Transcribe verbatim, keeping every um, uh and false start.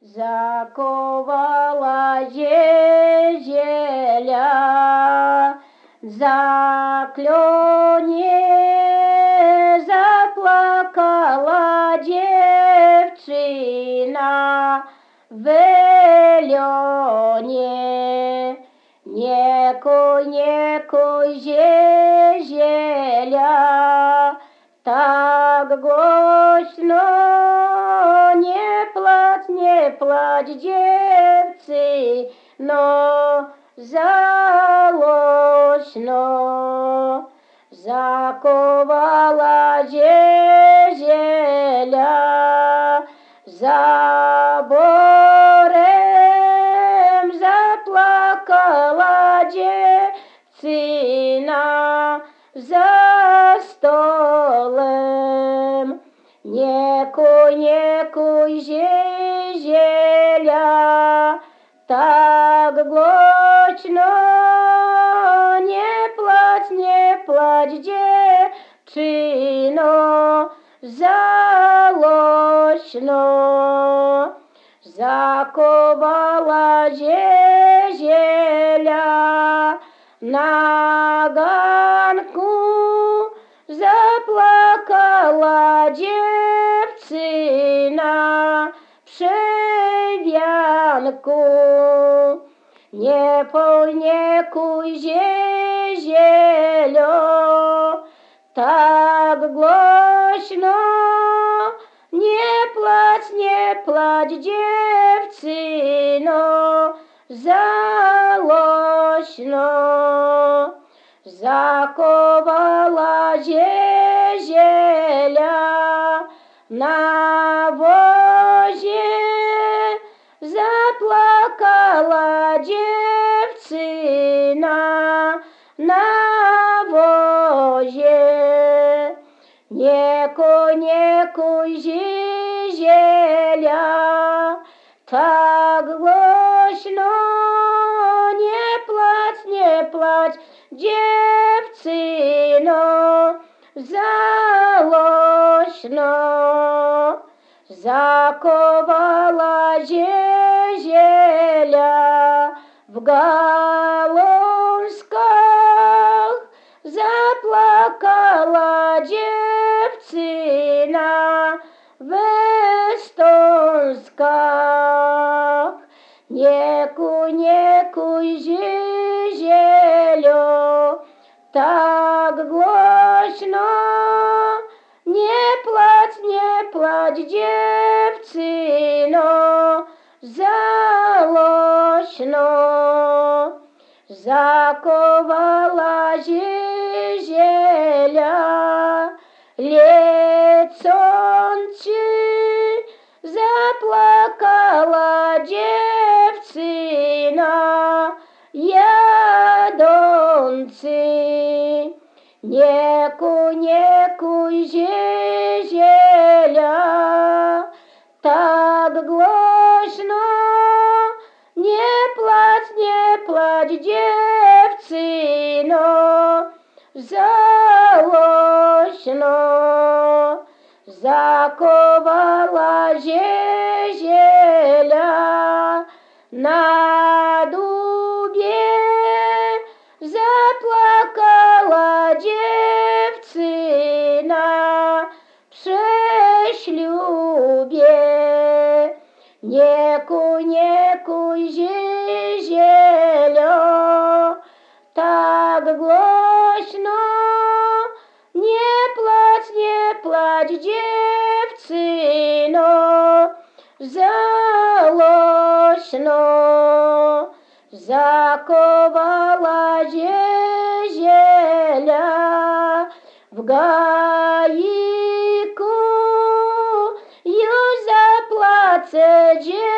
Zakovala zieziela, zaklionie, zaplakała dziewczyna w lionie. Nie kuj, nie kuj zieziela, tak głośno, nie placz, nie placz dziewczyno, za głośno. Zakowała zieziela, za borem zaplakała dziewczyna, za stolem. Nie kuj, nie kuj zieziela, tak głośno, nie placz, nie placz dziewczyno, za głośno. Zakowała zieziela na ganku, zaplakała dziewczyna przy wianku. Nie poj, nie kuj ziezielo, tak głośno, nie placz, nie placz dziewczyno, za głośno. Zakowała zieziela na wozie, zaplakała dziewczyna na wozie. Nie kuj, nie kuj zieziela, tak głośno, nie placz, nie placz dziewczyno, za głośno. Zakowała zieziela w gałązkach, zaplakała dziewczyna w stąskach. Nie kuj, nie kuj ziezielo, tak głośno, nie placz, nie placz dziewczyno, za głośno. Zakowała zieziela lecący, zaplakała dziewczyna jadący. Nie kuj, nie kuj zieziela, tak głośno, nie placz, nie placz dziewczyno, za głośno. Zakowała zieziela na dubie, zaplakała dziewczyna przy ślubie. Nie kuj, nie kuj ziezielo, tak głośno, nie placz, nie placz dziewczyno, za głośno. Zakowała zieziela w gajku, już zaplacę dziewczyno.